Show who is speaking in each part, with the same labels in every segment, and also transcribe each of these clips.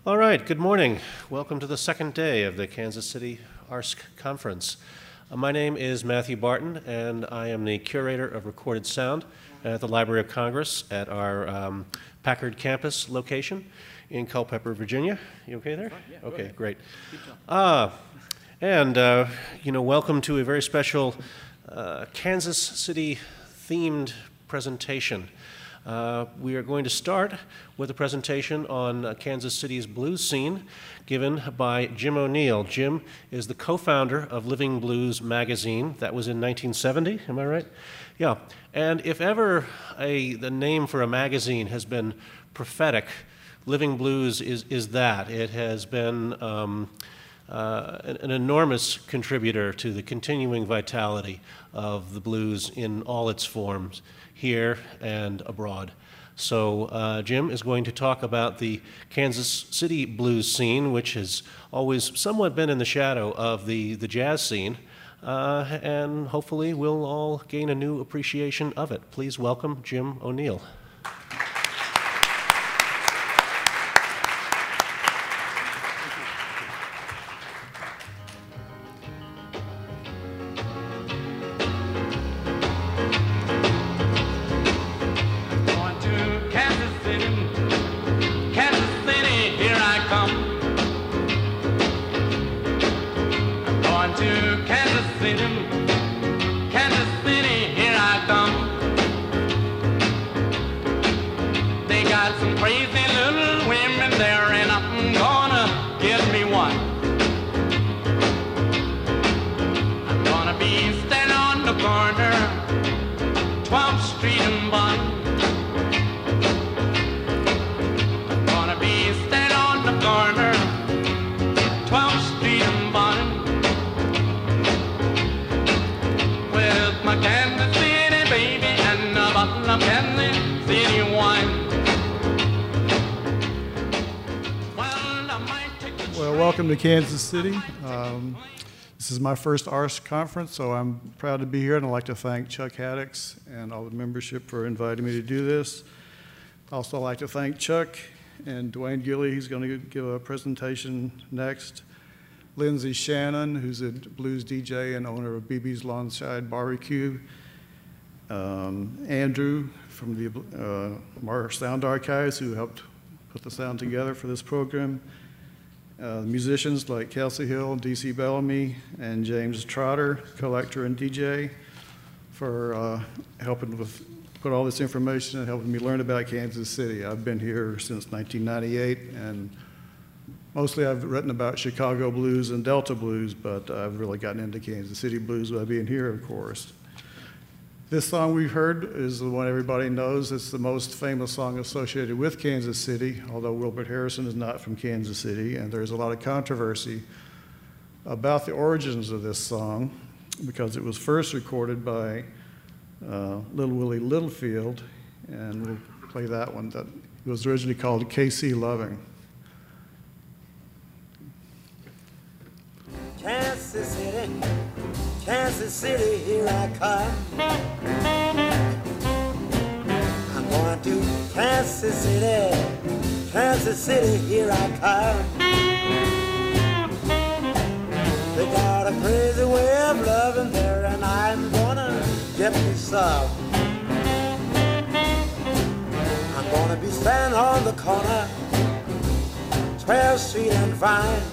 Speaker 1: All right, good morning. Welcome to the second day of the Kansas City ARSC Conference. My name is Matthew Barton, and I am the curator of recorded sound at the Library of Congress at our Packard campus location in Culpeper, Virginia. You okay there?
Speaker 2: Yeah,
Speaker 1: okay,
Speaker 2: ahead.
Speaker 1: great. Welcome to a very special Kansas City themed presentation. We are going to start with a presentation on Kansas City's blues scene given by Jim O'Neill. Jim is the co-founder of Living Blues magazine. That was in 1970, am I right? Yeah, and if ever the name for a magazine has been prophetic, Living Blues is that. It has been an enormous contributor to the continuing vitality of the blues in all its forms, here and abroad. So Jim is going to talk about the Kansas City blues scene, which has always somewhat been in the shadow of the jazz scene, and hopefully we'll all gain a new appreciation of it. Please welcome Jim O'Neill.
Speaker 3: Welcome to Kansas City. This is my first ARSC conference, so I'm proud to be here, and I'd like to thank Chuck Haddix and all the membership for inviting me to do this. Also, I'd like to thank Chuck and Dwayne Gilley, who's going to give a presentation next. Lindsay Shannon, who's a blues DJ and owner of BB's Lawnside Barbecue. Andrew from the Marsh Sound Archives, who helped put the sound together for this program. Musicians like Kelsey Hill, D.C. Bellamy, and James Trotter, collector and DJ, for helping with put all this information and helping me learn about Kansas City. I've been here since 1998, and mostly I've written about Chicago blues and Delta blues, but I've really gotten into Kansas City blues by being here, of course. This song we've heard is the one everybody knows. It's the most famous song associated with Kansas City, although Wilbert Harrison is not from Kansas City, and there's a lot of controversy about the origins of this song because it was first recorded by Little Willie Littlefield, and we'll play that one. That it was originally called K.C. Loving.
Speaker 4: Kansas City, Kansas City, here I come. I'm going to Kansas City, here I come. They got a crazy way of loving there, and I'm gonna get me some. I'm gonna be standing on the corner, 12th Street and Vine.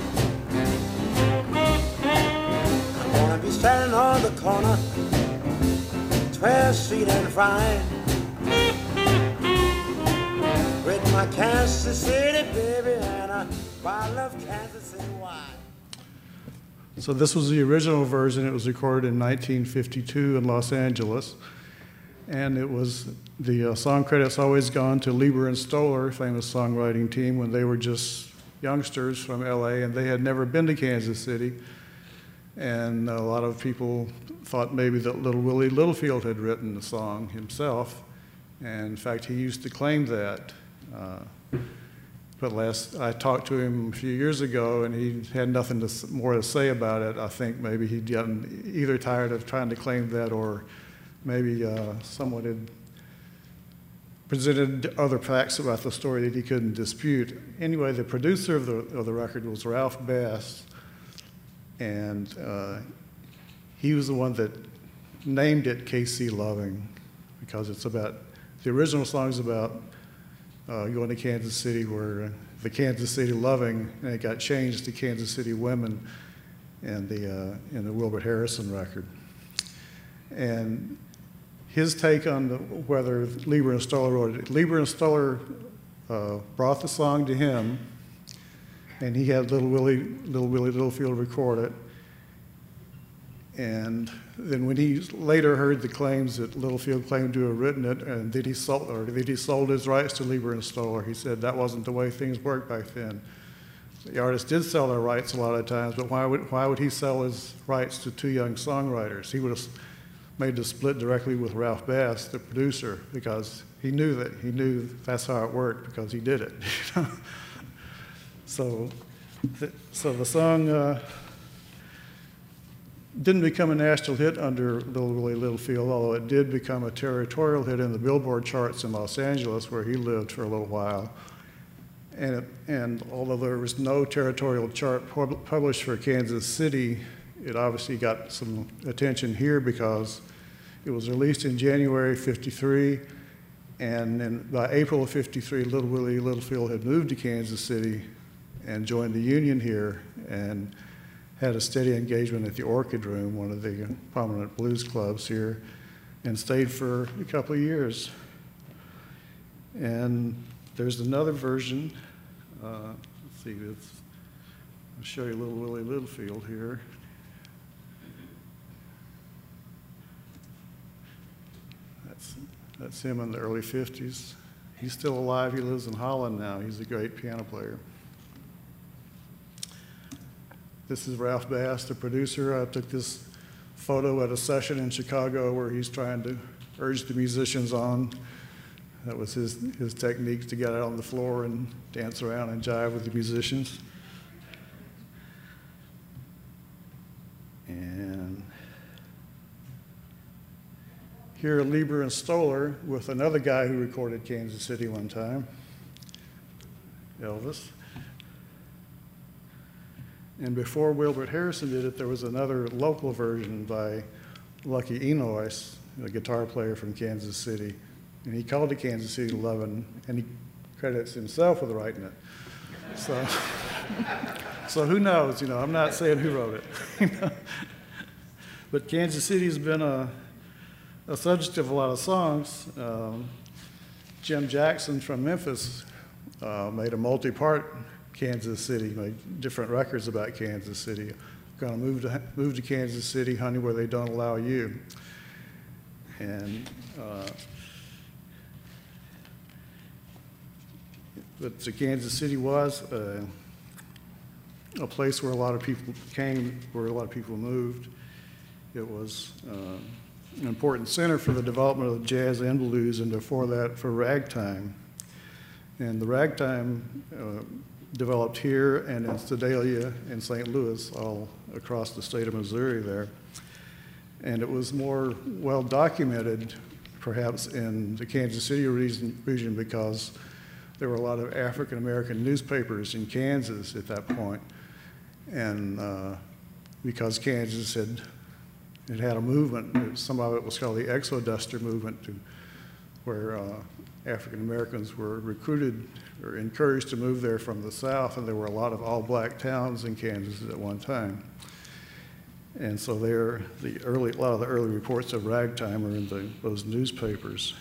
Speaker 4: Gonna be standing on the corner, 12th Street and Vine, with my Kansas City baby and a bottle of Kansas City wine.
Speaker 3: So this was the original version. It was recorded in 1952 in Los Angeles, and it was the song credits always gone to Lieber and Stoller, famous songwriting team, when they were just youngsters from LA, and they had never been to Kansas City. And a lot of people thought maybe that Little Willie Littlefield had written the song himself. And in fact, he used to claim that. But I talked to him a few years ago, and he had nothing more to say about it. I think maybe he'd gotten either tired of trying to claim that, or maybe someone had presented other facts about the story that he couldn't dispute. Anyway, the producer of the record was Ralph Bass, and he was the one that named it KC Loving, because it's about, the original song is about going to Kansas City, where the Kansas City Loving, and it got changed to Kansas City Women in the Wilbert Harrison record. And his take on whether Lieber and Stoller wrote it, Lieber and Stoller brought the song to him, and he had Little Willie Littlefield record it. And then when he later heard the claims that Littlefield claimed to have written it, and that he sold his rights to Lieber and Stoller, he said that wasn't the way things worked back then. The artist did sell their rights a lot of times, but why would he sell his rights to two young songwriters? He would have made the split directly with Ralph Bass, the producer, because he knew that's how it worked, because he did it. So the song didn't become a national hit under Little Willie Littlefield, although it did become a territorial hit in the Billboard charts in Los Angeles, where he lived for a little while. And although there was no territorial chart published for Kansas City, it obviously got some attention here because it was released in January '53, and then by April of '53, Little Willie Littlefield had moved to Kansas City and joined the union here and had a steady engagement at the Orchid Room, one of the prominent blues clubs here, and stayed for a couple of years. And there's another version. Let's see, I'll show you Little Willie Littlefield here. That's him in the early 50s. He's still alive. He lives in Holland now. He's a great piano player. This is Ralph Bass, the producer. I took this photo at a session in Chicago where he's trying to urge the musicians on. That was his technique, to get out on the floor and dance around and jive with the musicians. And here are Lieber and Stoller with another guy who recorded Kansas City one time, Elvis. And before Wilbert Harrison did it, there was another local version by Lucky Enois, a guitar player from Kansas City. And he called it Kansas City Lovin', and he credits himself with writing it. So who knows? I'm not saying who wrote it. But Kansas City has been a subject of a lot of songs. Jim Jackson from Memphis made a multi-part Kansas City, made different records about Kansas City. Gonna move to Kansas City, honey, where they don't allow you. And but Kansas City was a place where a lot of people came, where a lot of people moved. It was an important center for the development of jazz and blues, and before that for ragtime. And the ragtime developed here and in Sedalia and St. Louis, all across the state of Missouri there. And it was more well documented perhaps in the Kansas City region because there were a lot of African American newspapers in Kansas at that point. And because Kansas had a movement, some of it was called the Exoduster movement, where African Americans were recruited or encouraged to move there from the South, and there were a lot of all-black towns in Kansas at one time. And so a lot of the early reports of ragtime are in those newspapers.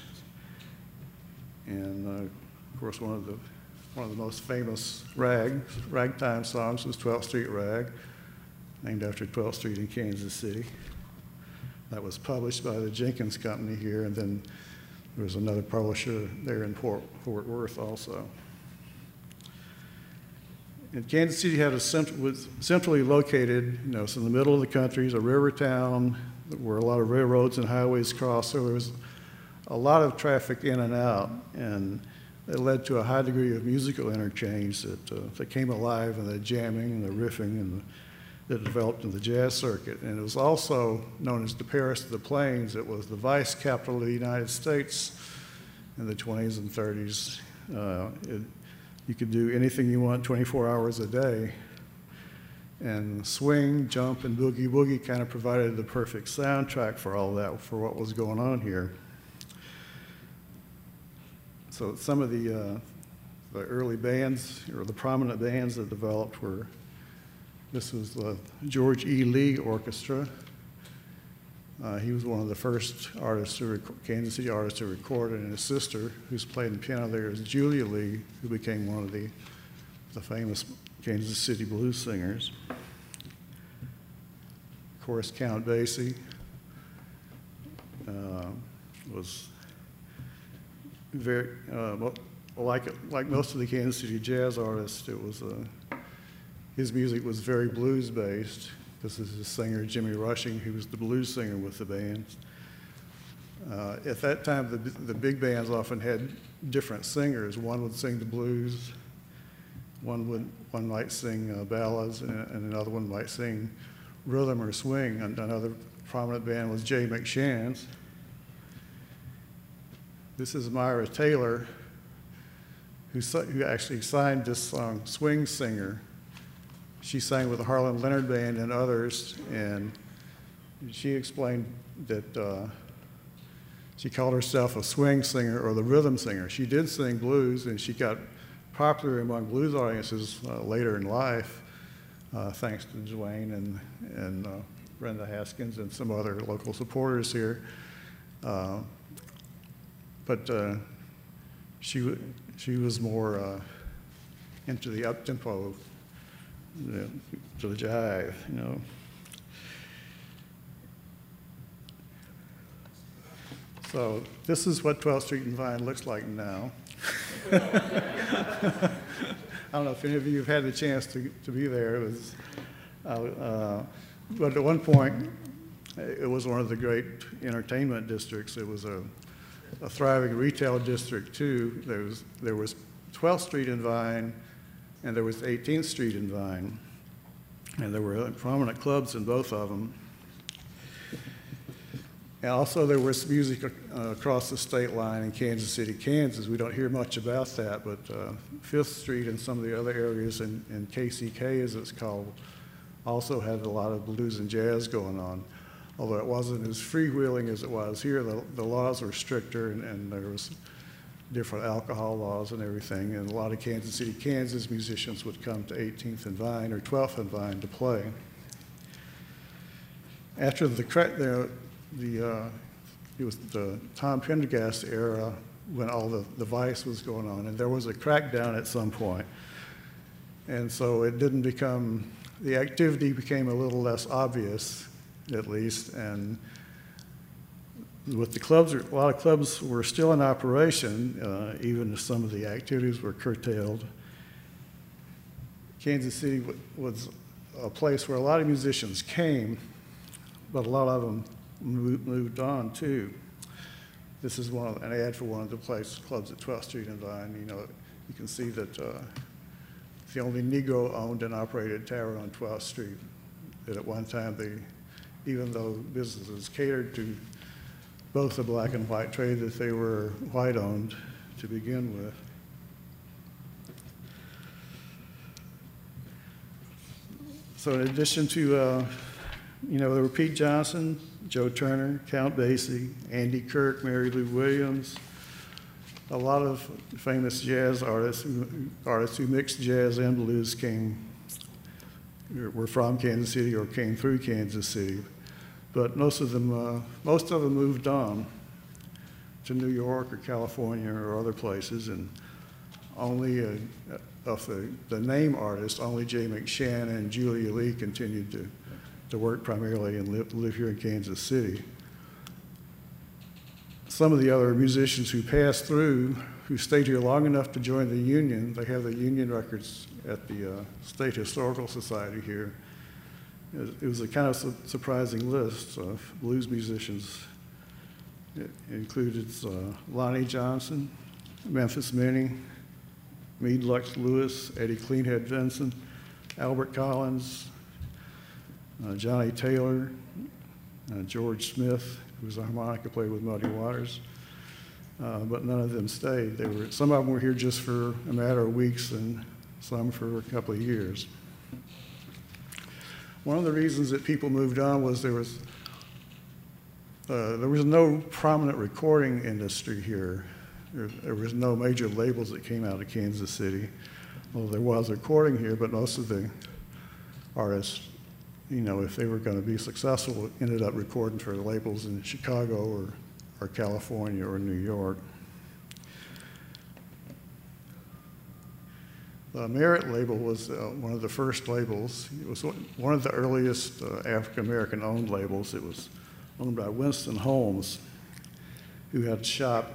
Speaker 3: And of course, one of the most famous ragtime songs was 12th Street Rag, named after 12th Street in Kansas City. That was published by the Jenkins Company here, and then there was another publisher there in Fort Worth also. And Kansas City was centrally located, it's in the middle of the country. It's a river town where a lot of railroads and highways cross, so there was a lot of traffic in and out, and it led to a high degree of musical interchange that came alive in the jamming and the riffing that developed in the jazz circuit. And it was also known as the Paris of the Plains. It was the vice capital of the United States in the 20s and 30s. You could do anything you want 24 hours a day. And swing, jump, and boogie woogie kind of provided the perfect soundtrack for all that, for what was going on here. So some of the early bands, or the prominent bands that developed were, this was the George E. Lee Orchestra. He was one of the first artists, Kansas City artists to record, and his sister, who's playing the piano there, is Julia Lee, who became one of the famous Kansas City blues singers. Of course, Count Basie was very, like most of the Kansas City jazz artists, his music was very blues-based. This is his singer, Jimmy Rushing, who was the blues singer with the band. At that time, the big bands often had different singers. One would sing the blues, one might sing ballads, and another one might sing rhythm or swing. And another prominent band was Jay McShan's. This is Myra Taylor, who actually signed this song, Swing Singer. She sang with the Harlan Leonard Band and others, and she explained that she called herself a swing singer or the rhythm singer. She did sing blues, and she got popular among blues audiences later in life, thanks to Dwayne and Brenda Haskins and some other local supporters here. But she was more into the up-tempo, to the jive, you know. So this is what 12th Street and Vine looks like now. I don't know if any of you have had the chance to be there. It was, but at one point, it was one of the great entertainment districts. It was a thriving retail district too. There was 12th Street and Vine, and there was 18th Street and Vine, and there were prominent clubs in both of them. And also there was music across the state line in Kansas City, Kansas. We don't hear much about that, but 5th Street and some of the other areas in KCK, as it's called, also had a lot of blues and jazz going on. Although it wasn't as freewheeling as it was here, the laws were stricter, and there was different alcohol laws and everything, and a lot of Kansas City, Kansas musicians would come to 18th and Vine or 12th and Vine to play. After it was the Tom Pendergast era when all the vice was going on, and there was a crackdown at some point. And so it didn't become, the activity became a little less obvious, at least, and with the clubs, a lot of clubs were still in operation, even if some of the activities were curtailed. Kansas City was a place where a lot of musicians came, but a lot of them moved on too. This is an ad for one of the clubs at 12th Street and Vine. You know, you can see that it's the only Negro-owned and operated tavern on 12th Street. That at one time, even though businesses catered to both the black and white trade, that they were white-owned to begin with. So in addition to, there were Pete Johnson, Joe Turner, Count Basie, Andy Kirk, Mary Lou Williams, a lot of famous jazz artists who mixed jazz and blues were from Kansas City or came through Kansas City. But most of them moved on to New York or California or other places, and only of the name artists, only Jay McShann and Julia Lee continued to work primarily and live here in Kansas City. Some of the other musicians who passed through, who stayed here long enough to join the union, they have the union records at the State Historical Society here. It was a kind of surprising list of blues musicians. It included Lonnie Johnson, Memphis Minnie, Meade Lux Lewis, Eddie Cleanhead Vinson, Albert Collins, Johnny Taylor, George Smith, who was a harmonica player with Muddy Waters, but none of them stayed. Some of them were here just for a matter of weeks and some for a couple of years. One of the reasons that people moved on was there was no prominent recording industry here. There was no major labels that came out of Kansas City. Well, there was recording here, but most of the artists, if they were going to be successful, ended up recording for labels in Chicago or California or New York. The Merit label was one of the first labels. It was one of the earliest African-American owned labels. It was owned by Winston Holmes, who had a shop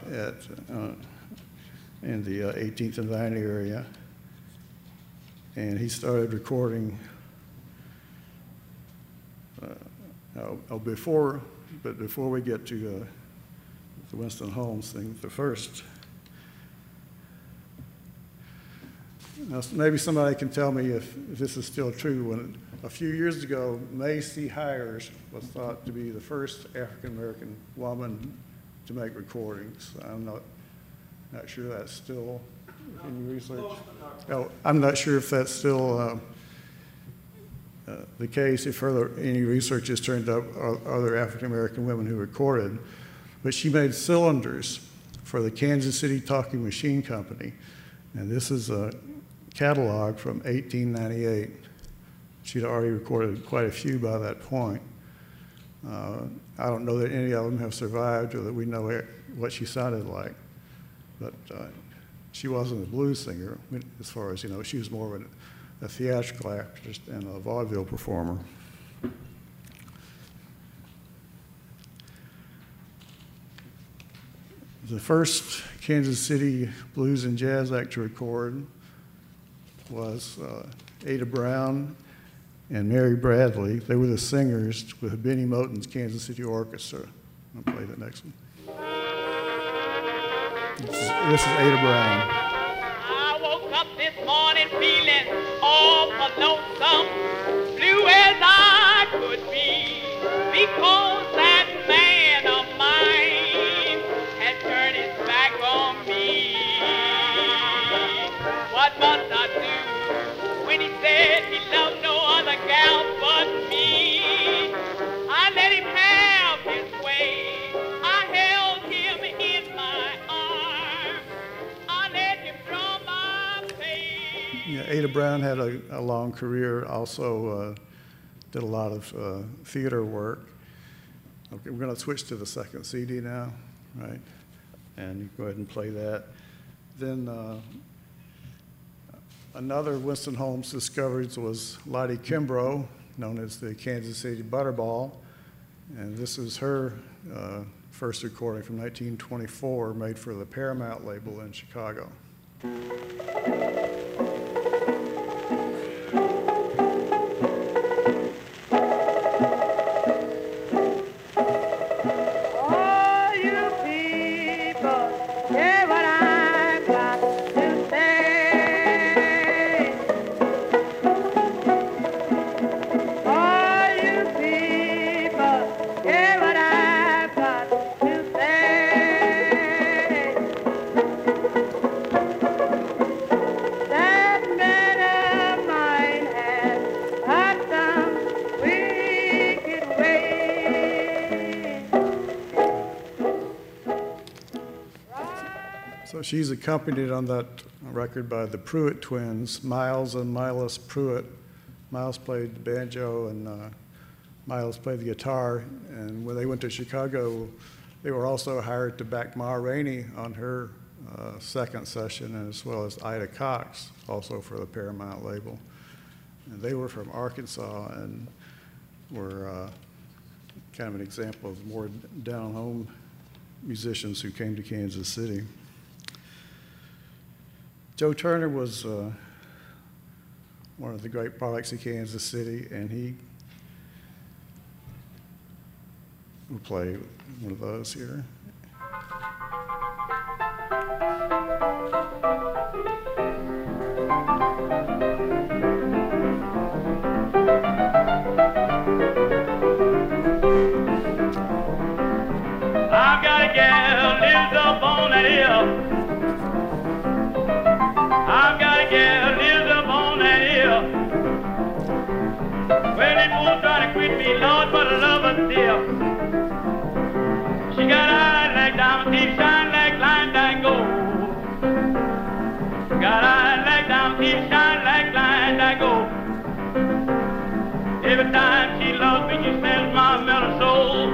Speaker 3: in the 18th and Vine area. And he started recording before we get to the Winston Holmes thing, now, maybe somebody can tell me if this is still true. When a few years ago, May C. Hires was thought to be the first African-American woman to make recordings. I'm not sure that's still in research. Oh, I'm not sure if that's still the case, if any research has turned up other African-American women who recorded. But she made cylinders for the Kansas City Talking Machine Company. And this is a catalog from 1898. She'd already recorded quite a few by that point. I don't know that any of them have survived or that we know what she sounded like. But she wasn't a blues singer, as far as, she was more of a theatrical actress and a vaudeville performer. The first Kansas City blues and jazz act to record was Ada Brown and Mary Bradley. They were the singers with Benny Moten's Kansas City Orchestra. I'll play the next one. This is Ada Brown.
Speaker 2: I woke up this morning feeling awful lonesome, blue as I could be, because that man of mine had turned his back on me. What must I do when he said he loved no other gal but me? I let him have his way. I held him in my arms. I let him draw my face.
Speaker 3: Yeah, Ada Brown had a long career, also did a lot of theater work. Okay, we're going to switch to the second CD now, right? And you go ahead and play that. Then another Winston Holmes discoveries was Lottie Kimbrough, known as the Kansas City Butterball. And this is her first recording from 1924, made for the Paramount label in Chicago. She's accompanied on that record by the Pruitt twins, Miles and Milas Pruitt. Miles played the banjo and Miles played the guitar. And when they went to Chicago, they were also hired to back Ma Rainey on her second session, as well as Ida Cox, also for the Paramount label. And they were from Arkansas and were kind of an example of more down-home musicians who came to Kansas City. Joe Turner was one of the great products of Kansas City, and he will play one of those here.
Speaker 2: I've got a gal lives up on Well, it won't try to quit me, Lord, but I love her still. She got eyes like diamond teeth, shine like line gold. Got eyes like diamond teeth, shine like line gold. Every time she loves me, she sends my mellow soul.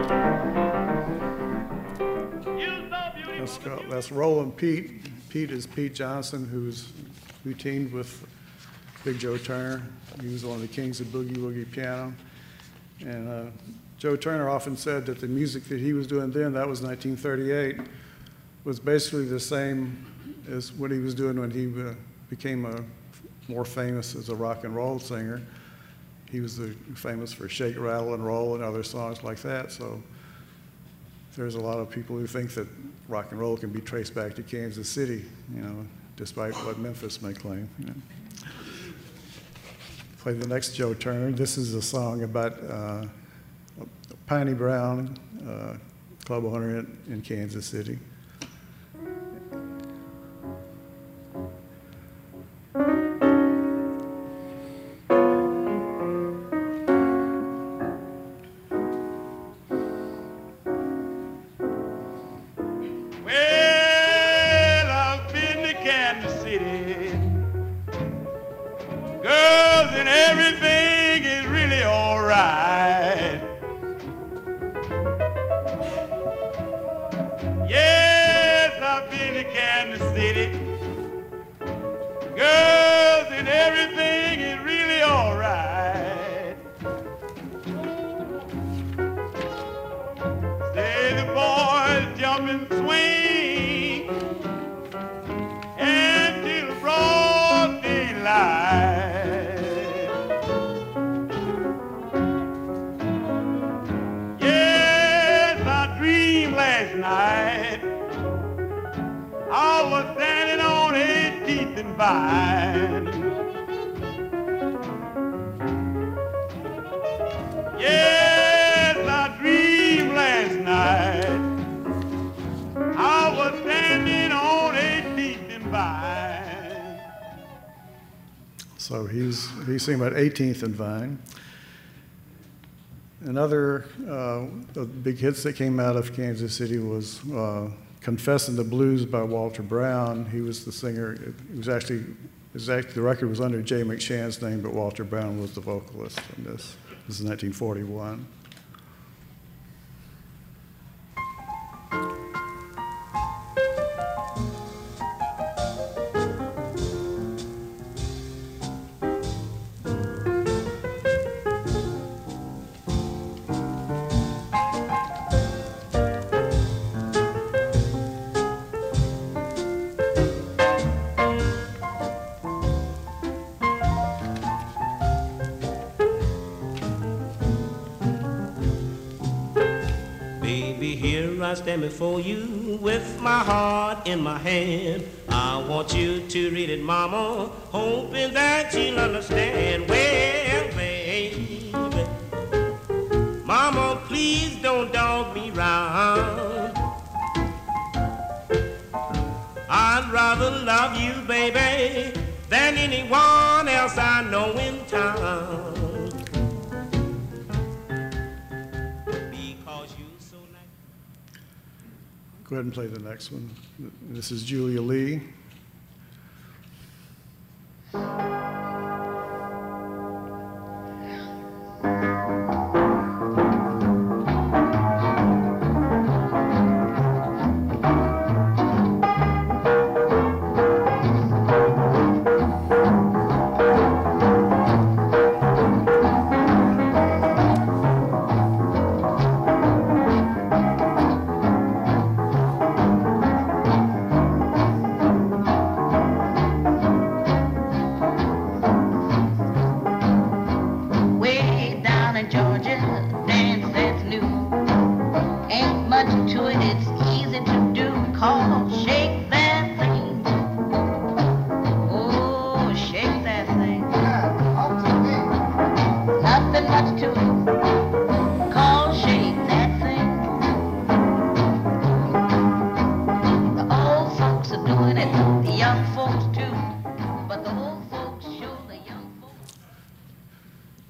Speaker 2: You're so beautiful.
Speaker 3: That's Roland Pete. Pete is Pete Johnson, who teamed with Big Joe Turner. He was one of the kings of boogie woogie piano. And Joe Turner often said that the music that he was doing then, that was 1938, was basically the same as what he was doing when he became more famous as a rock and roll singer. He was famous for Shake, Rattle, and Roll and other songs like that. So there's a lot of people who think that rock and roll can be traced back to Kansas City, despite what Memphis may claim. Play the next Joe Turner. This is a song about Piney Brown, club owner in Kansas City.
Speaker 2: Yes, I dreamed last night I was standing on 18th and Vine.
Speaker 3: So he's singing about 18th and Vine. Another the big hits that came out of Kansas City was Confessin' the Blues by Walter Brown. He was the singer. The record was under Jay McShann's name, but Walter Brown was the vocalist in this. This is 1941.
Speaker 5: I stand before you with my heart in my hand. I want you to read it, Mama, hoping that you'll understand. Well, baby, Mama, please don't dog me round. I'd rather love you, baby, than anyone else I know in town.
Speaker 3: Go ahead and play the next one. This is Julia Lee.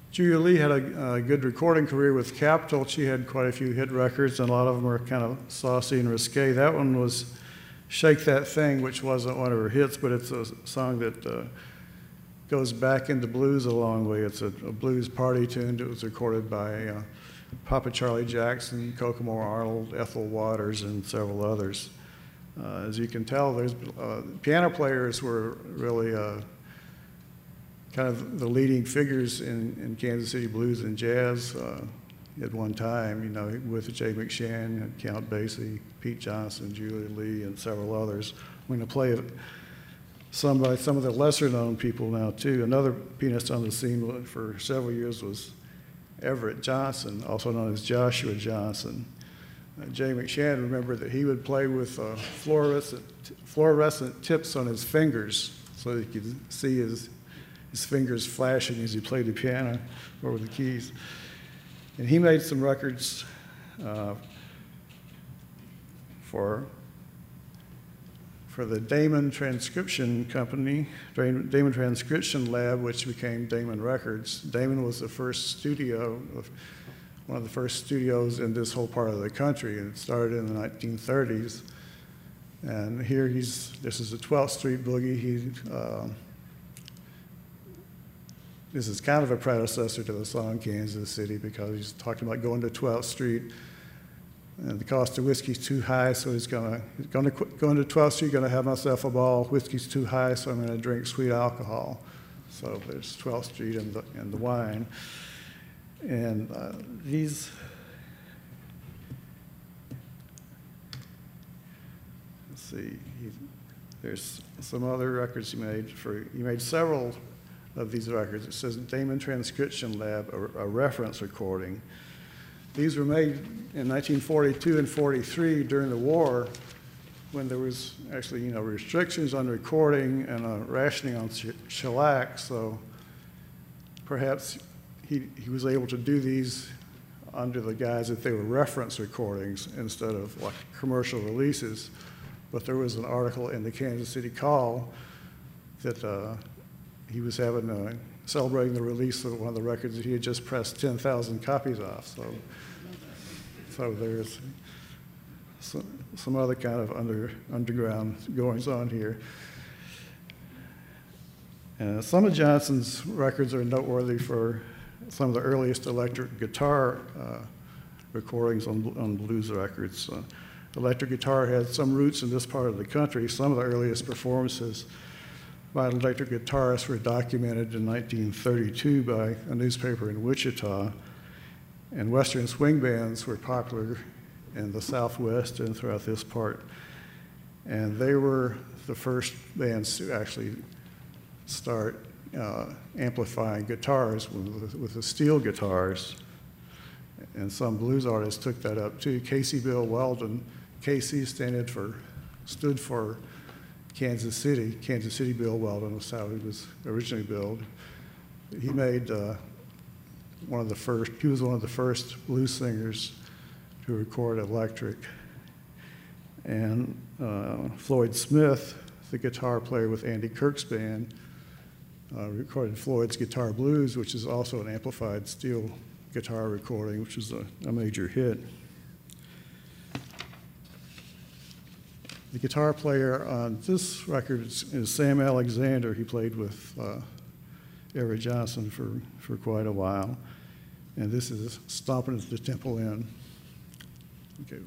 Speaker 3: Julia Lee had a good recording career with Capitol. She had quite a few hit records, and a lot of them were kind of saucy and risque. That one was Shake That Thing, which wasn't one of her hits, but it's a song that goes back into blues a long way. It's a blues party tune. It was recorded by Papa Charlie Jackson, Kokomo Arnold, Ethel Waters, and several others. As you can tell, there's piano players were really kind of the leading figures in Kansas City blues and jazz at one time, you know, with Jay McShann, Count Basie, Pete Johnson, Julia Lee, and several others. I'm going to play some by some of the lesser-known people now, too. Another pianist on the scene for several years was Everett Johnson, also known as Joshua Johnson. Jay McShann remembered that he would play with fluorescent tips on his fingers so that you could see his fingers flashing as he played the piano over the keys. And he made some records for the Damon Transcription Company, Damon Transcription Lab, which became Damon Records. Damon was the first studio, one of the first studios in this whole part of the country, and it started in the 1930s. And here this is the 12th Street Boogie. This is kind of a predecessor to the song Kansas City, because he's talking about going to 12th Street and the cost of whiskey's too high, so he's going to go into 12th Street, going to have myself a ball. Whiskey's too high, so I'm going to drink sweet alcohol. So there's 12th Street and the wine. And let's see, there's some other records he made. He made several of these records. It says Damon Transcription Lab, a reference recording. These were made in 1942 and 43 during the war, when there was actually, you know, restrictions on recording and rationing on shellac. So perhaps he was able to do these under the guise that they were reference recordings instead of like commercial releases. But there was an article in the Kansas City Call that he was celebrating the release of one of the records that he had just pressed 10,000 copies off. So there's some other kind of underground goings on here. Some of Johnson's records are noteworthy for some of the earliest electric guitar recordings on blues records. Electric guitar had some roots in this part of the country. Some of the earliest performances by an electric guitarist were documented in 1932 by a newspaper in Wichita. And Western swing bands were popular in the Southwest and throughout this part. And they were the first bands to actually start amplifying guitars with the steel guitars. And some blues artists took that up too. Casey Bill Weldon, KC stood for Kansas City Bill Weldon was how he was originally billed. He made he was one of the first blues singers to record electric. And Floyd Smith, the guitar player with Andy Kirk's band, recorded Floyd's Guitar Blues, which is also an amplified steel guitar recording, which was a major hit. The guitar player on this record is Sam Alexander. He played with Everett Johnson for quite a while. And this is Stomping at the Temple Inn. Okay.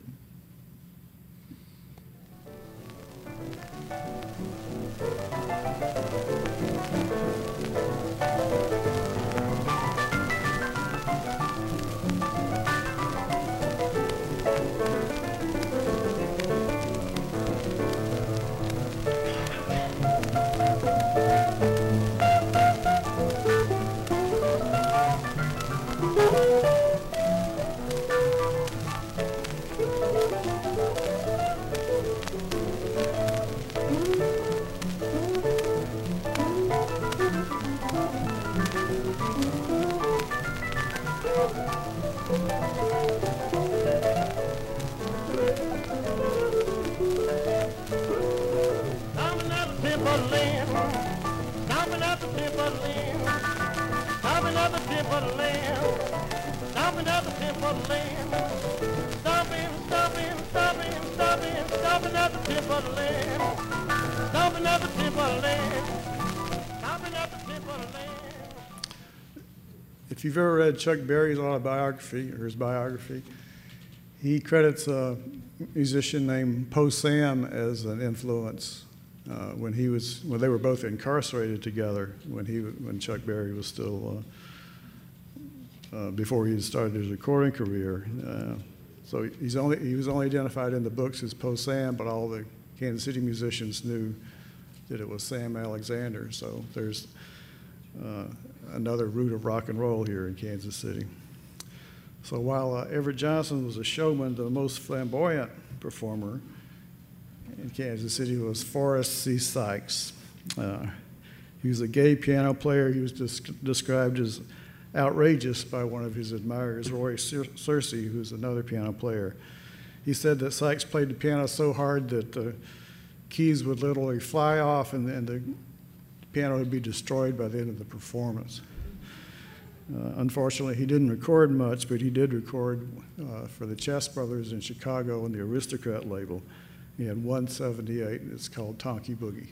Speaker 5: Stomping
Speaker 6: Stomping at the temple land, stomping at the temple land, stomping, stomping, stomping, stomping, stomping at the temple land, stomping at the temple land, stomping at the temple land.
Speaker 3: If you've ever read Chuck Berry's autobiography, or his biography, he credits a musician named Po Sam as an influence when they were both incarcerated together when Chuck Berry was still before he had started his recording career. So he was only identified in the books as Po Sam, but all the Kansas City musicians knew that it was Sam Alexander. So there's another root of rock and roll here in Kansas City. So while Everett Johnson was a showman, the most flamboyant performer in Kansas City was Forrest C. Sykes. He was a gay piano player. He was described as outrageous by one of his admirers, Roy Searcy, who's another piano player. He said that Sykes played the piano so hard that the keys would literally fly off and the piano would be destroyed by the end of the performance. Unfortunately, he didn't record much, but he did record for the Chess Brothers in Chicago on the Aristocrat label. He had 178, and it's called Tonky Boogie.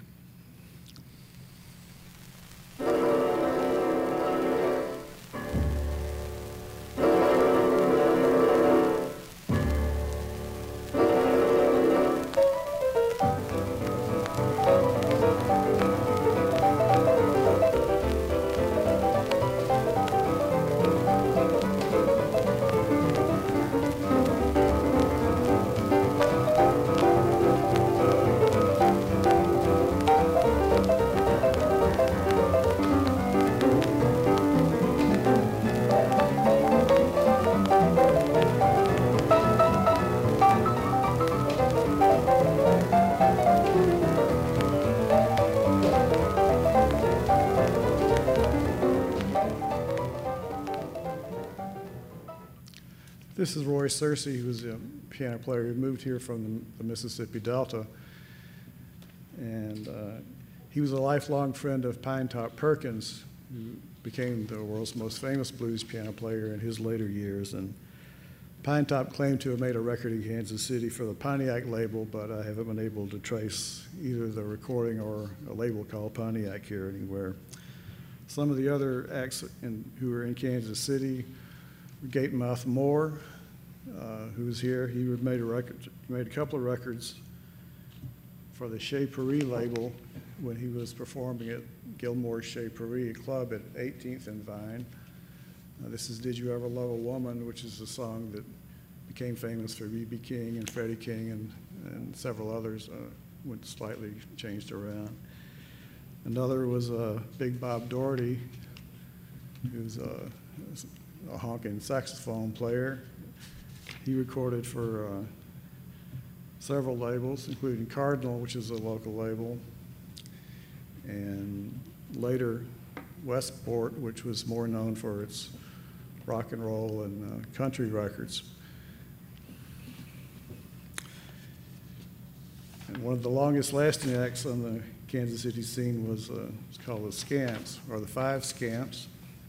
Speaker 3: This is Roy Searcy, who was a piano player who moved here from the Mississippi Delta. And he was a lifelong friend of Pinetop Perkins, who became the world's most famous blues piano player in his later years. And Pinetop claimed to have made a record in Kansas City for the Pontiac label, but I haven't been able to trace either the recording or a label called Pontiac here anywhere. Some of the other acts who were in Kansas City, Gatemouth Moore, who was here. He made a couple of records for the Chez Paris label when he was performing at Gilmore's Chez Paris Club at 18th and Vine. This is Did You Ever Love a Woman, which is a song that became famous for B.B. King and Freddie King and several others, went slightly changed around. Another was Big Bob Doherty, who's a honking saxophone player. He recorded for several labels, including Cardinal, which is a local label, and later Westport, which was more known for its rock and roll and country records. And one of the longest lasting acts on the Kansas City scene was it's called the Scamps, or the Five Scamps.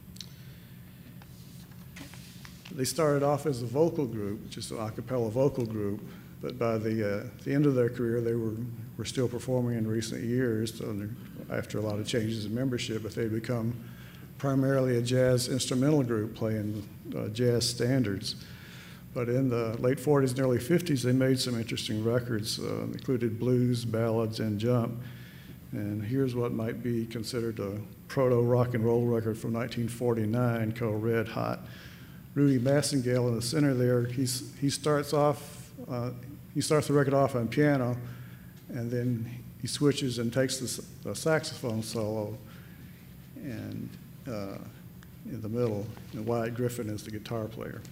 Speaker 3: They started off as a vocal group, just an a cappella vocal group, but by the end of their career, they were still performing in recent years, so after a lot of changes in membership, but they'd become primarily a jazz instrumental group playing jazz standards. But in the late 40s and early 50s, they made some interesting records, included blues, ballads, and jump. And here's what might be considered a proto-rock and roll record from 1949 called Red Hot. Rudy Massengale in the center there, he starts the record off on piano, and then he switches and takes the saxophone solo, and in the middle, and Wyatt Griffin is the guitar player.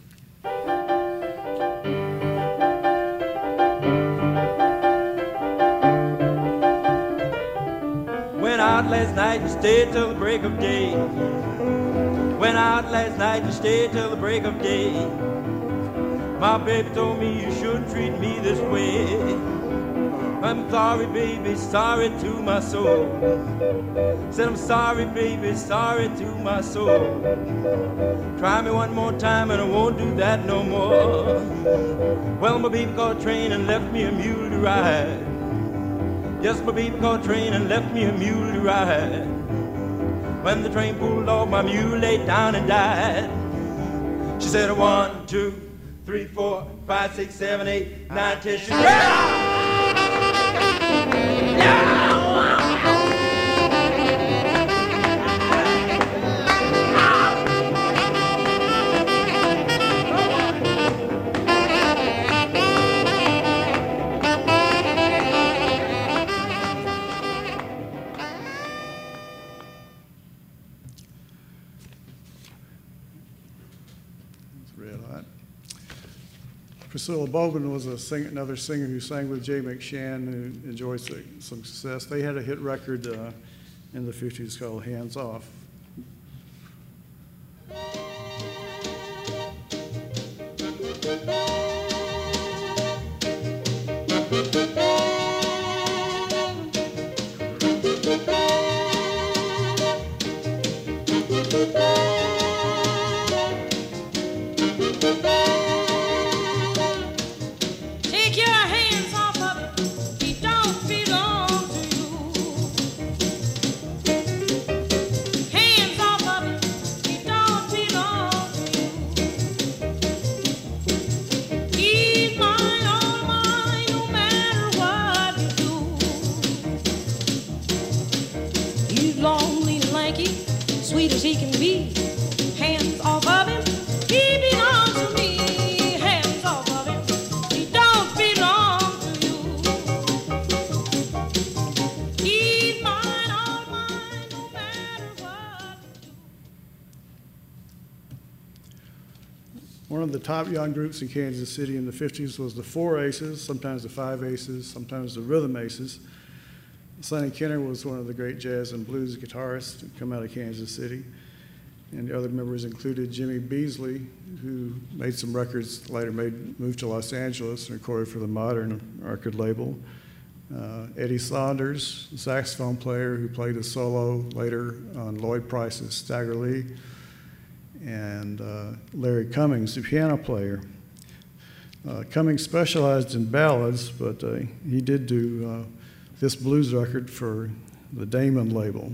Speaker 7: Went out last night and stayed till the break of day. Went out last night and stayed till the break of day. My baby told me you shouldn't treat me this way. I'm sorry, baby, sorry to my soul. Said I'm sorry, baby, sorry to my soul. Try me one more time and I won't do that no more. Well, my baby caught a train and left me a mule to ride. Yes, my baby caught a train and left me a mule to ride. When the train pulled off, my mule laid down and died. She said 1, 2, 3, 4, 5, 6, 7, 8, 9, 10. She said,
Speaker 3: Red Hot. Priscilla Bogan was another singer who sang with Jay McShann, who enjoyed some success. They had a hit record in the 50s called Hands Off.
Speaker 8: Take your hands off of it, he don't belong to you. Hands off of it, he don't belong to you. He's mine, all mine, no matter what you do. He's lonely and lanky, sweet as he can be. Hands off of him, he belongs to me. Hands off of him, he don't belong to you. He's mine, all mine, no matter what you do.
Speaker 3: One of the top young groups in Kansas City in the 50s was the Four Aces, sometimes the Five Aces, sometimes the Rhythm Aces. Sonny Kenner was one of the great jazz and blues guitarists to come out of Kansas City. And the other members included Jimmy Beasley, who made some records, later moved to Los Angeles and recorded for the Modern record label. Eddie Saunders, the saxophone player who played a solo later on Lloyd Price's Stagger Lee. And Larry Cummings, the piano player. Cummings specialized in ballads, but he did do this blues record for the Damon label.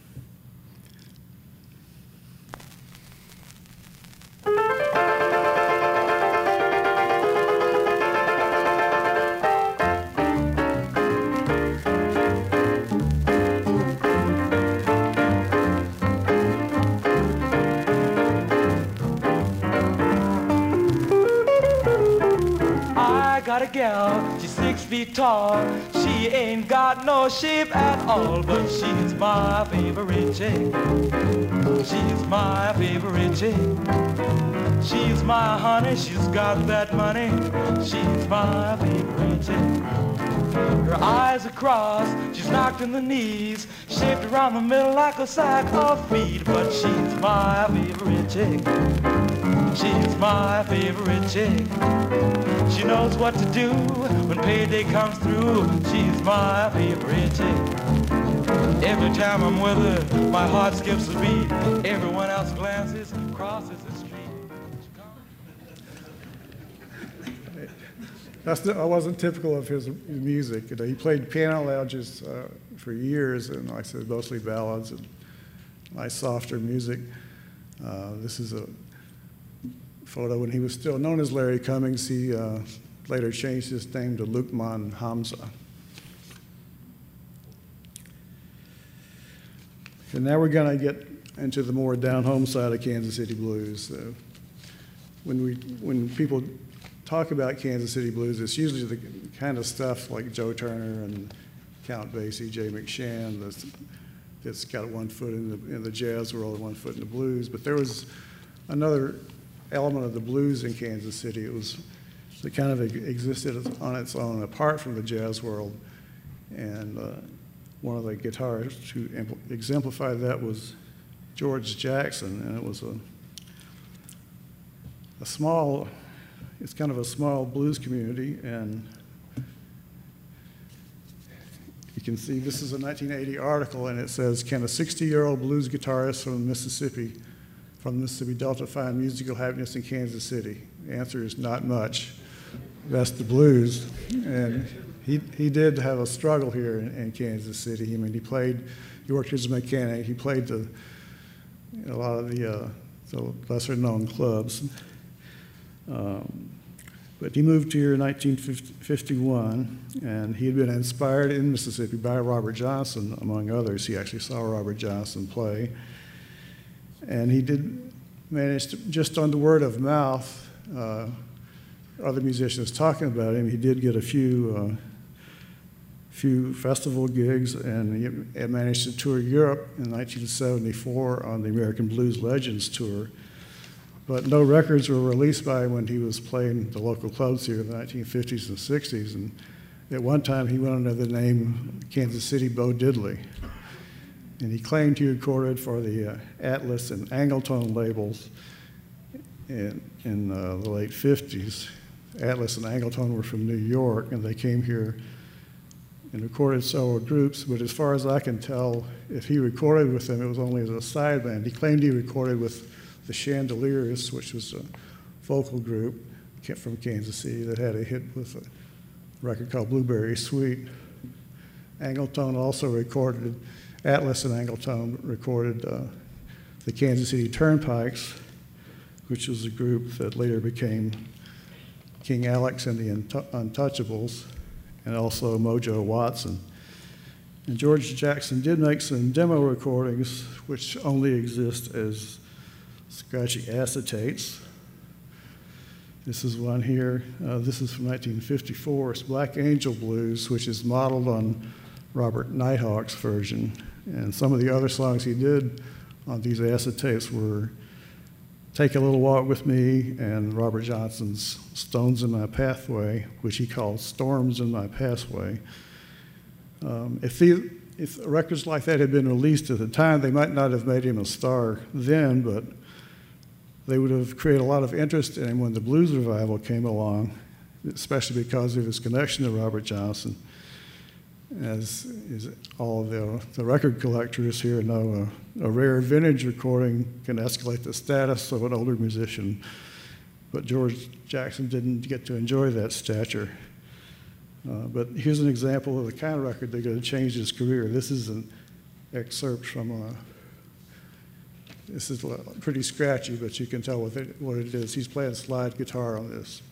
Speaker 7: I got a gal, she's 6 feet tall. She ain't got no shape at all, but she's my favorite chick. She's my favorite chick. She's my honey, she's got that money. She's my favorite chick. Her eyes are crossed, she's knocked in the knees, shaped around the middle like a sack of feed, but she's my favorite chick. She's my favorite chick. She knows what to do when payday comes through. She's my favorite chick. Every time I'm with her, my heart skips a beat. Everyone else glances, crosses the street.
Speaker 3: That wasn't typical of his music. He played piano lounges for years, and like I said, mostly ballads and nice, softer music. This is a photo when he was still known as Larry Cummings. He later changed his name to Lukman Hamza. And now we're going to get into the more down-home side of Kansas City blues. When people talk about Kansas City blues, it's usually the kind of stuff like Joe Turner and Count Basie, Jay McShann, that's got one foot in the jazz world and one foot in the blues. But there was another element of the blues in Kansas City. It kind of existed on its own, apart from the jazz world. And one of the guitarists who exemplified that was George Jackson, and it was it's kind of a small blues community, and You can see this is a 1980 article, and it says, "Can a 60-year-old blues guitarist from the Mississippi Delta find musical happiness in Kansas City?" The answer is not much. That's the blues. And he did have a struggle here in Kansas City. I mean, he worked as a mechanic. He played a lot of the lesser-known clubs. But he moved here in 1951, and he had been inspired in Mississippi by Robert Johnson, among others. He actually saw Robert Johnson play. And he did manage to, just on the word of mouth, other musicians talking about him, he did get a few festival gigs, and he managed to tour Europe in 1974 on the American Blues Legends Tour. But no records were released by him when he was playing the local clubs here in the 1950s and 60s. And at one time, he went under the name Kansas City Bo Diddley. And he claimed he recorded for the Atlas and Angletone labels in the late 50s. Atlas and Angletone were from New York, and they came here and recorded several groups. But as far as I can tell, if he recorded with them, it was only as a side band. He claimed he recorded with the Chandeliers, which was a vocal group from Kansas City that had a hit with a record called Blueberry Suite. Angletone also recorded, Atlas and Angletone recorded the Kansas City Turnpikes, which was a group that later became King Alex and the Untouchables, and also Mojo Watson. And George Jackson did make some demo recordings, which only exist as scratchy acetates. This is one here. This is from 1954. It's Black Angel Blues, which is modeled on Robert Nighthawk's version. And some of the other songs he did on these acetates were Take a Little Walk with Me and Robert Johnson's Stones in My Pathway, which he called Storms in My Pathway. If records like that had been released at the time, they might not have made him a star then, but they would have created a lot of interest in him when the blues revival came along, especially because of his connection to Robert Johnson. As all the record collectors here know, a rare vintage recording can escalate the status of an older musician, but George Jackson didn't get to enjoy that stature. But here's an example of the kind of record that could have changed his career. This is an excerpt from this is pretty scratchy, but you can tell what it is. He's playing slide guitar on this.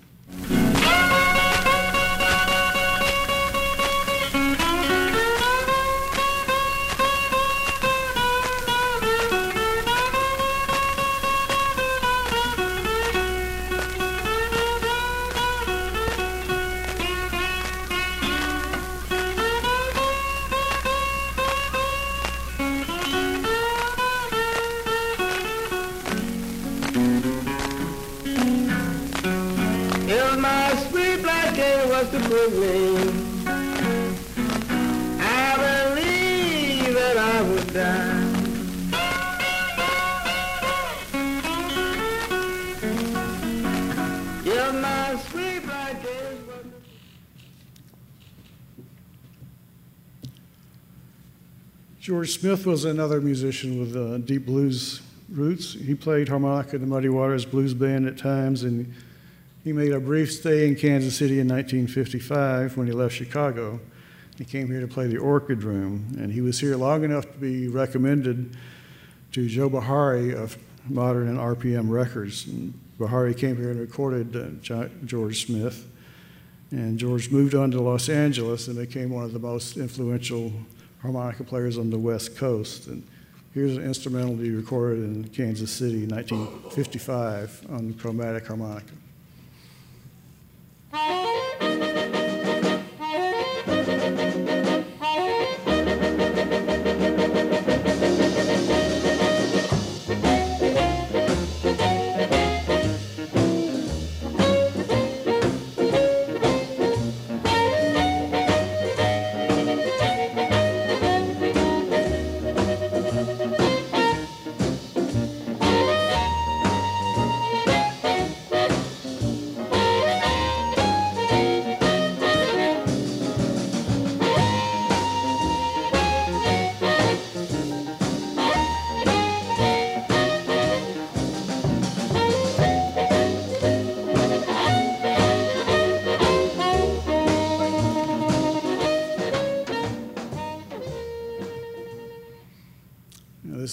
Speaker 3: George Smith was another musician with deep blues roots. He played harmonica in the Muddy Waters Blues Band at times, and he made a brief stay in Kansas City in 1955 when he left Chicago. He came here to play the Orchid Room, and he was here long enough to be recommended to Joe Bahari of Modern and RPM Records. And Bahari came here and recorded George Smith, and George moved on to Los Angeles and became one of the most influential harmonica players on the West Coast. And here's an instrumental he recorded in Kansas City in 1955 on chromatic harmonica.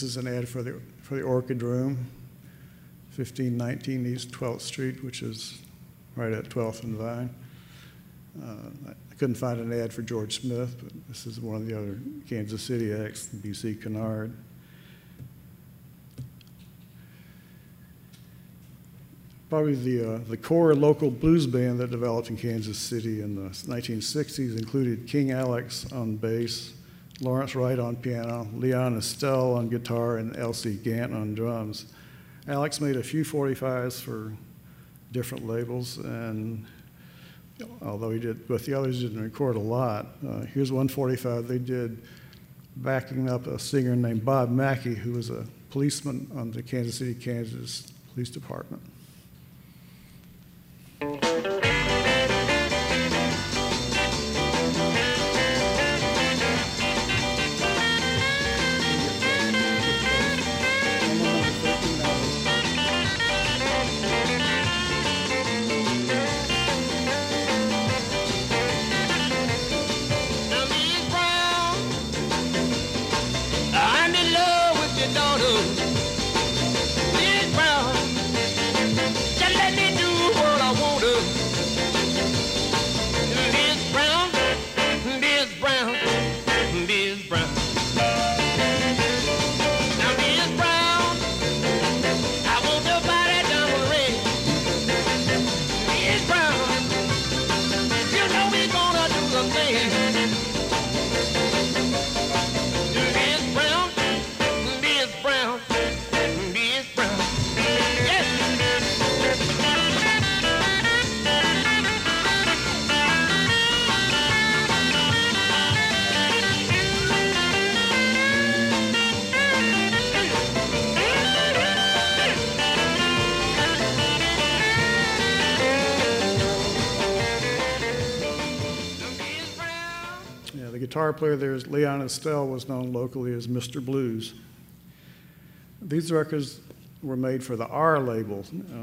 Speaker 3: is an ad for the Orchid Room, 1519 East 12th Street, which is right at 12th and Vine. I couldn't find an ad for George Smith, but this is one of the other Kansas City acts, B.C. Kennard. Probably the core local blues band that developed in Kansas City in the 1960s included King Alex on bass, Lawrence Wright on piano, Leon Estelle on guitar, and Elsie Gant on drums. Alex made a few 45s for different labels, and although he did, but the others didn't record a lot. Here's one 45 they did backing up a singer named Bob Mackey, who was a policeman on the Kansas City, Kansas Police Department. The guitar player there is Leon Estelle, was known locally as Mr. Blues. These records were made for the R label.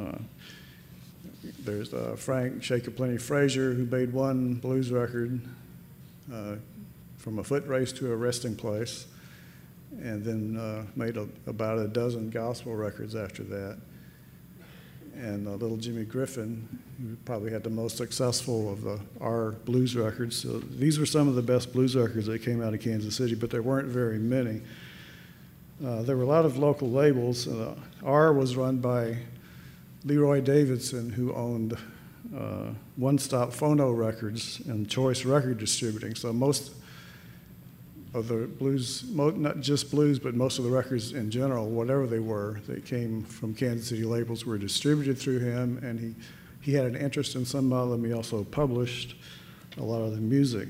Speaker 3: There's Frank Shake a Plenty Frazier, who made one blues record from a foot race to a resting place, and then made about a dozen gospel records after that. And little Jimmy Griffin, who probably had the most successful of the R blues records. So these were some of the best blues records that came out of Kansas City, but there weren't very many. There were a lot of local labels. R was run by Leroy Davidson, who owned One Stop Phono Records and Choice Record Distributing. So most of the blues, not just blues, but most of the records in general, whatever they were, that came from Kansas City labels, were distributed through him, and he had an interest in some of them. He also published a lot of the music.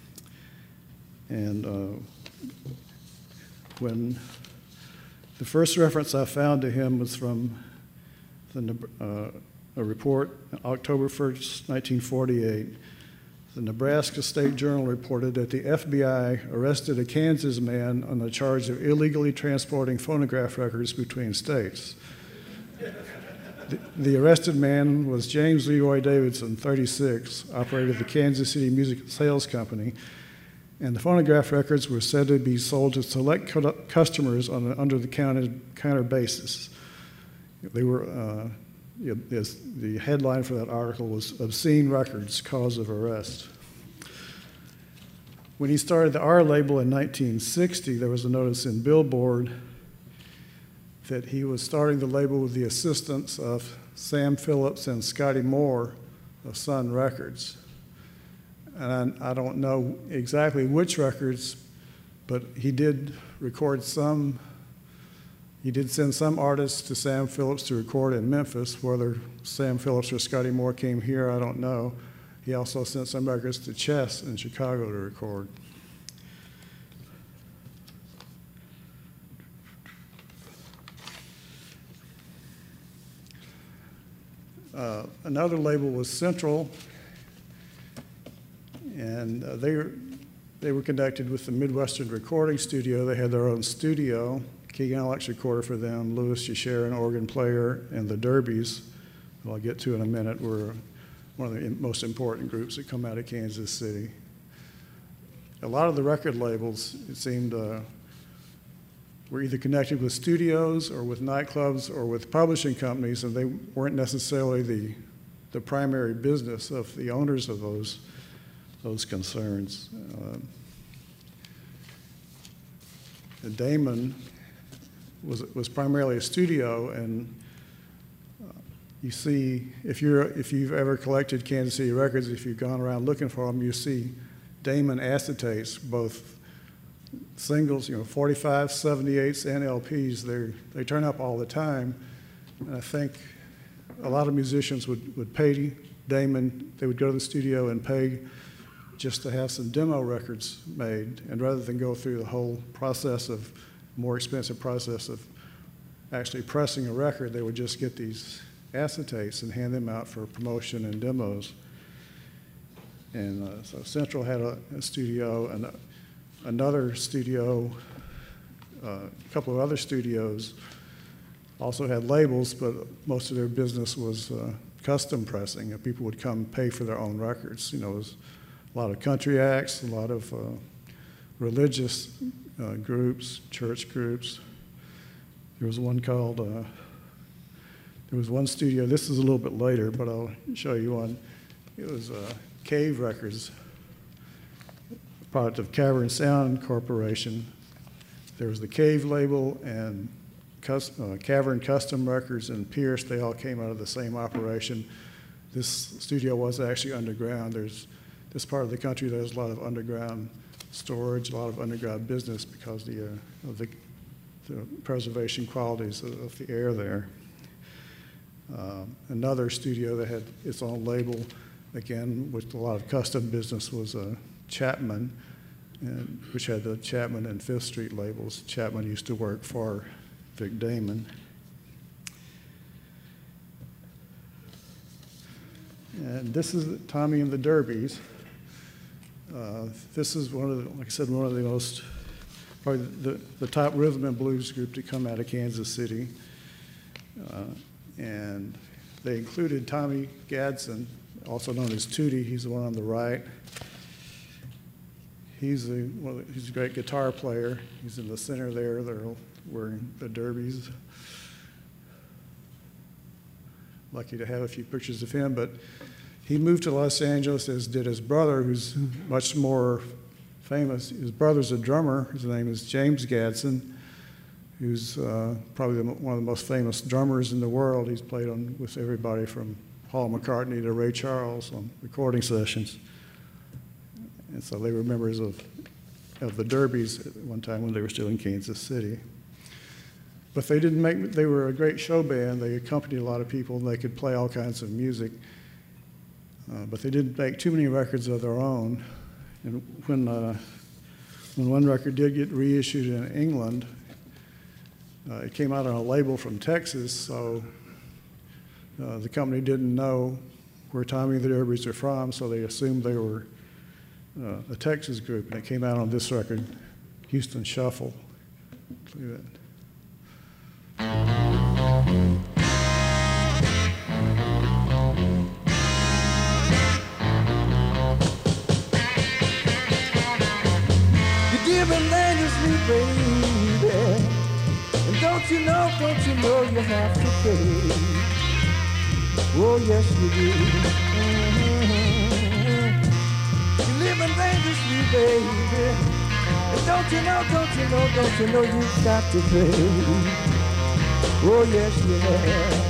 Speaker 3: And when the first reference I found to him was from a report, October 1st, 1948. The Nebraska State Journal reported that the FBI arrested a Kansas man on the charge of illegally transporting phonograph records between states. The arrested man was James Leroy Davidson, 36, operated the Kansas City Music Sales Company, and the phonograph records were said to be sold to select customers on an under-the-counter basis. They were the headline for that article was "Obscene Records, Cause of Arrest." When he started the R label in 1960, there was a notice in Billboard that he was starting the label with the assistance of Sam Phillips and Scotty Moore of Sun Records. And I don't know exactly which records, but he did record some. He did send some artists to Sam Phillips to record in Memphis. Whether Sam Phillips or Scotty Moore came here, I don't know. He also sent some records to Chess in Chicago to record. Another label was Central, and they were connected with the Midwestern Recording Studio. They had their own studio. King Alex recorded for them. Louis Yasher, an organ player, and the Derbies, who I'll get to in a minute, were one of the most important groups that come out of Kansas City. A lot of the record labels, it seemed, were either connected with studios or with nightclubs or with publishing companies, and they weren't necessarily the primary business of the owners of those concerns. Damon was primarily a studio, and you see, if you've ever collected Kansas City records, if you've gone around looking for them, you see Damon acetates, both singles, 45s, 78s, and LPs. They turn up all the time, and I think a lot of musicians would pay Damon. They would go to the studio and pay just to have some demo records made, and rather than go through the whole more expensive process of actually pressing a record, they would just get these acetates and hand them out for promotion and demos. And so Central had a studio, and another studio, a couple of other studios also had labels, but most of their business was custom pressing. People would come pay for their own records. It was a lot of country acts, a lot of religious groups, church groups. There was one studio, this is a little bit later, but I'll show you one. It was Cave Records, a product of Cavern Sound Corporation. There was the Cave label and Cavern Custom Records and Pierce. They all came out of the same operation. This studio was actually underground. This part of the country, there's a lot of underground storage, a lot of underground business because of the preservation qualities of the air there. Another studio that had its own label, again, with a lot of custom business, was Chapman, which had the Chapman and Fifth Street labels. Chapman used to work for Vic Damon. And this is Tommy and the Derbies. This is like I said, one of the most, probably the top rhythm and blues group to come out of Kansas City. And they included Tommy Gadsden, also known as Tootie. He's the one on the right. He's a great guitar player. He's in the center there. They're wearing the derbies. Lucky to have a few pictures of him, but he moved to Los Angeles, as did his brother, who's much more famous. His brother's a drummer. His name is James Gadsden, who's probably one of the most famous drummers in the world. He's played with everybody from Paul McCartney to Ray Charles on recording sessions. And so they were members of the Derbies at one time when they were still in Kansas City. But they were a great show band. They accompanied a lot of people, and they could play all kinds of music. But they didn't make too many records of their own. And when one record did get reissued in England, it came out on a label from Texas, so the company didn't know where Tommy and the Derbies are from, so they assumed they were a Texas group, and it came out on this record, Houston Shuffle. Look at that.
Speaker 9: You're giving dangerously, baby. And don't you know you have to pay. Oh, yes, you do. You're living dangerously, baby. And don't you know you've got to pay. Oh, yes, you have.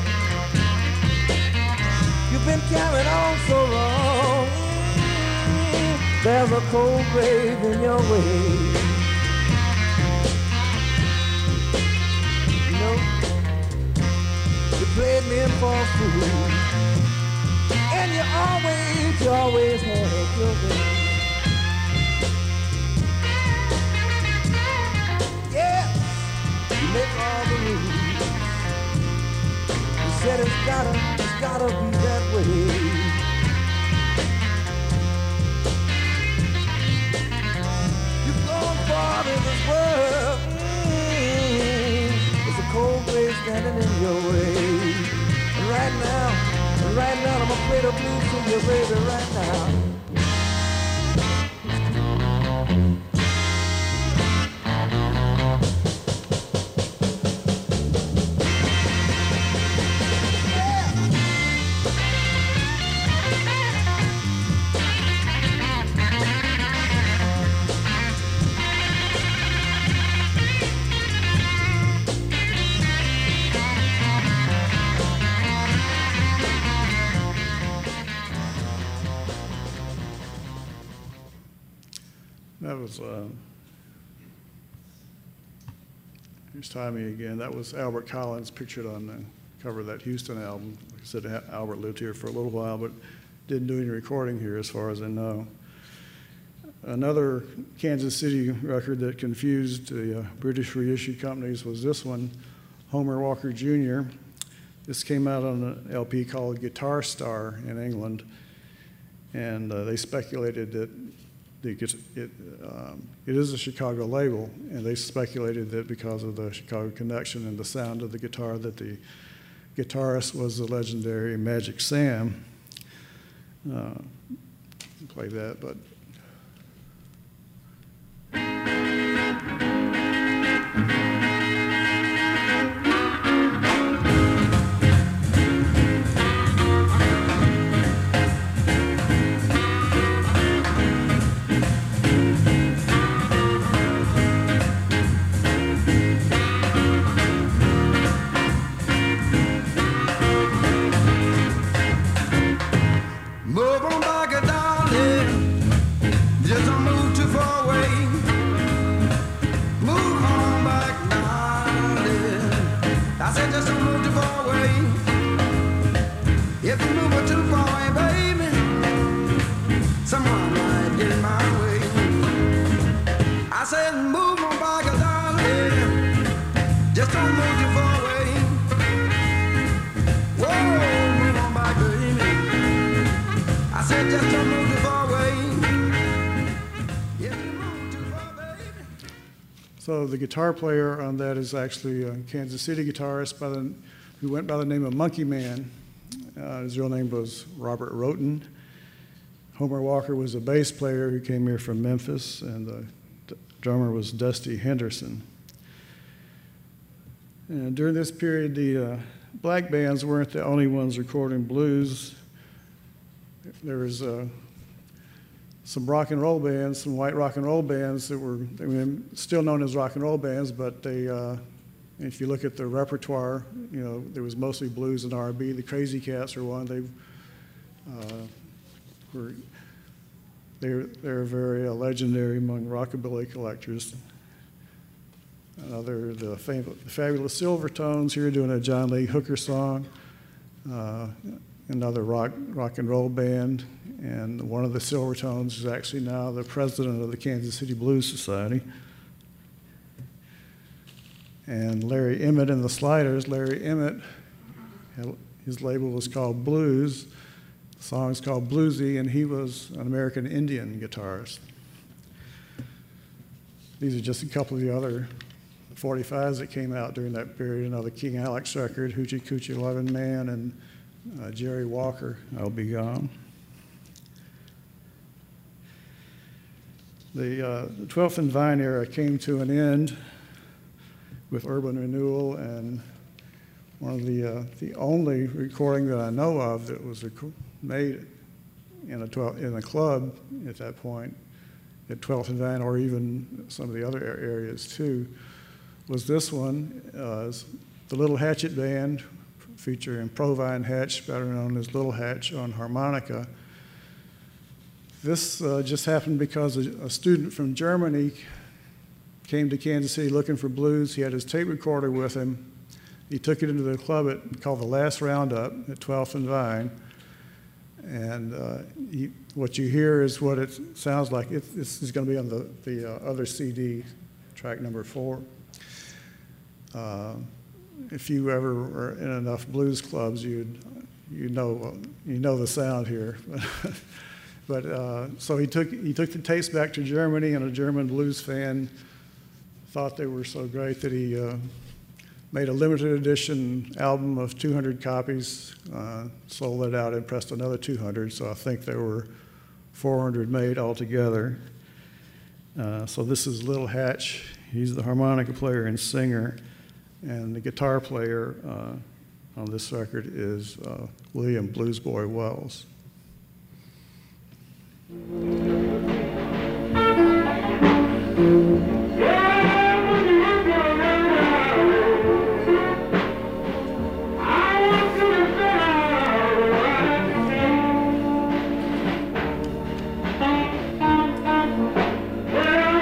Speaker 9: You've been carrying on so long. There's a cold grave in your way. You know, you played me for a fool, and you always had your way. Yeah, you make all the rules. You said it's gotta be that way. In this world, there's a cold grave standing in your way. And right now, I'm gonna play the blues to you, baby, right now.
Speaker 3: was, here's Tommy again. That was Albert Collins pictured on the cover of that Houston album. Like I said, Albert lived here for a little while, but didn't do any recording here as far as I know. Another Kansas City record that confused the British reissue companies was this one, Homer Walker Jr. This came out on an LP called Guitar Star in England, and they speculated that it is a Chicago label, and they speculated that because of the Chicago connection and the sound of the guitar that the guitarist was the legendary Magic Sam. Play that, but so the guitar player on that is actually a Kansas City guitarist who went by the name of Monkey Man. His real name was Robert Roten. Homer Walker was a bass player who came here from Memphis, and the drummer was Dusty Henderson. And during this period, the black bands weren't the only ones recording blues. There was some rock and roll bands, some white rock and roll bands that were still known as rock and roll bands, but they, if you look at the repertoire, there was mostly blues and R&B. The Crazy Cats were one. They're very legendary among rockabilly collectors. Another, the Fabulous Silvertones here doing a John Lee Hooker song. Another rock and roll band, and one of the Silvertones is actually now the president of the Kansas City Blues Society. And Larry Emmett and the Sliders. Larry Emmett, his label was called Blues. The song's called Bluesy, and he was an American Indian guitarist. These are just a couple of the other 45s that came out during that period. The King Alex record, Hoochie Coochie Lovin' Man, and Jerry Walker, I'll Be Gone. The 12th and Vine era came to an end with Urban Renewal, and one of the only recording that I know of that was made in a club at that point, at 12th and Vine, or even some of the other areas too, was this one, the Little Hatchet Band, featuring Provine Hatch, better known as Little Hatch, on harmonica. This just happened because a student from Germany came to Kansas City looking for blues. He had his tape recorder with him. He took it into the club called the Last Roundup at 12th and Vine. And what you hear is what it sounds like. This is going to be on the other CD, track number 4. If you ever were in enough blues clubs, you know the sound here. But so he took the tapes back to Germany, and a German blues fan thought they were so great that he made a limited edition album of 200 copies, sold it out, and pressed another 200. So I think there were 400 made altogether. So this is Little Hatch. He's the harmonica player and singer. And the guitar player on this record is William Bluesboy Wells.
Speaker 6: Well,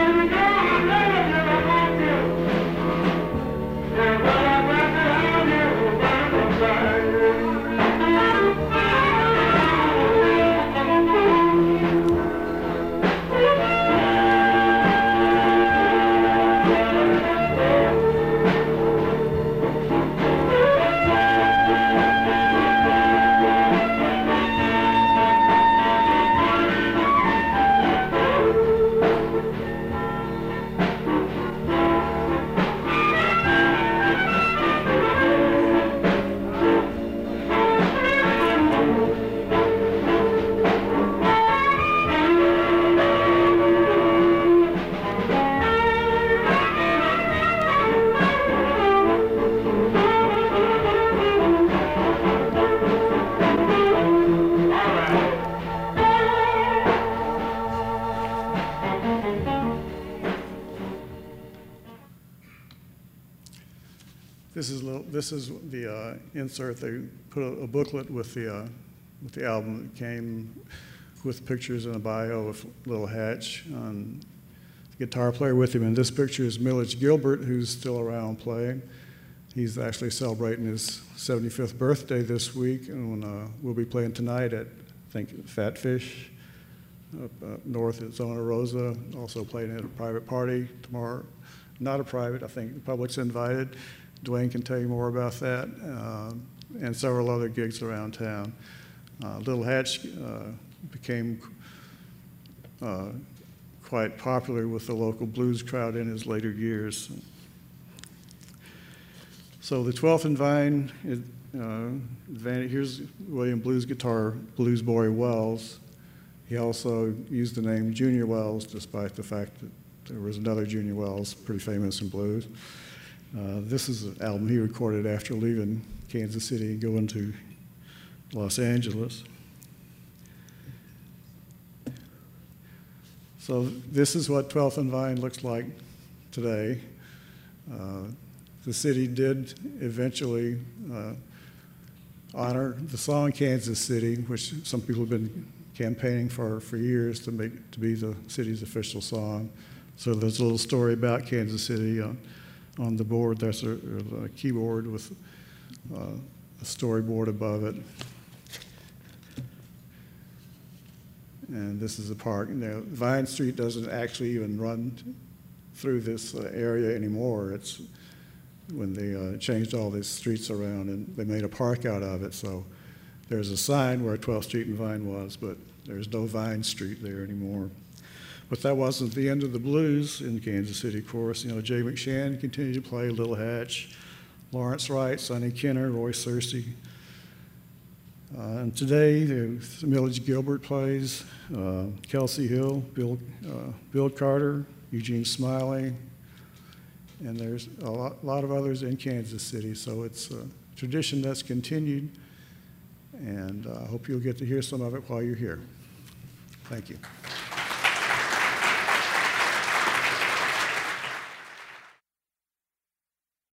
Speaker 3: this is the insert. They put a booklet with the album. It came with pictures and a bio of Little Hatch, the guitar player with him. And this picture is Millage Gilbert, who's still around playing. He's actually celebrating his 75th birthday this week, and we'll be playing tonight at, I think, Fat Fish up north at Zona Rosa. Also playing at a private party tomorrow. Not a private, I think the public's invited. Dwayne can tell you more about that, and several other gigs around town. Little Hatch became quite popular with the local blues crowd in his later years. So the 12th and Vine, here's William Blues guitar, Blues Boy Wells. He also used the name Junior Wells, despite the fact that there was another Junior Wells, pretty famous in blues. This is an album he recorded after leaving Kansas City and going to Los Angeles. So this is what 12th and Vine looks like today. The city did eventually honor the song Kansas City, which some people have been campaigning for years to be the city's official song. So there's a little story about Kansas City on the board. There's a keyboard with a storyboard above it. And this is the park. Now, Vine Street doesn't actually even run through this area anymore. It's when they changed all these streets around and they made a park out of it. So there's a sign where 12th Street and Vine was, but there's no Vine Street there anymore. But that wasn't the end of the blues in Kansas City, of course. You know, Jay McShann continued to play, Little Hatch, Lawrence Wright, Sonny Kenner, Roy Searcy. And today, Millage Gilbert plays, Kelsey Hill, Bill Carter, Eugene Smiley, and there's a lot of others in Kansas City. So it's a tradition that's continued, and I hope you'll get to hear some of it while you're here. Thank you.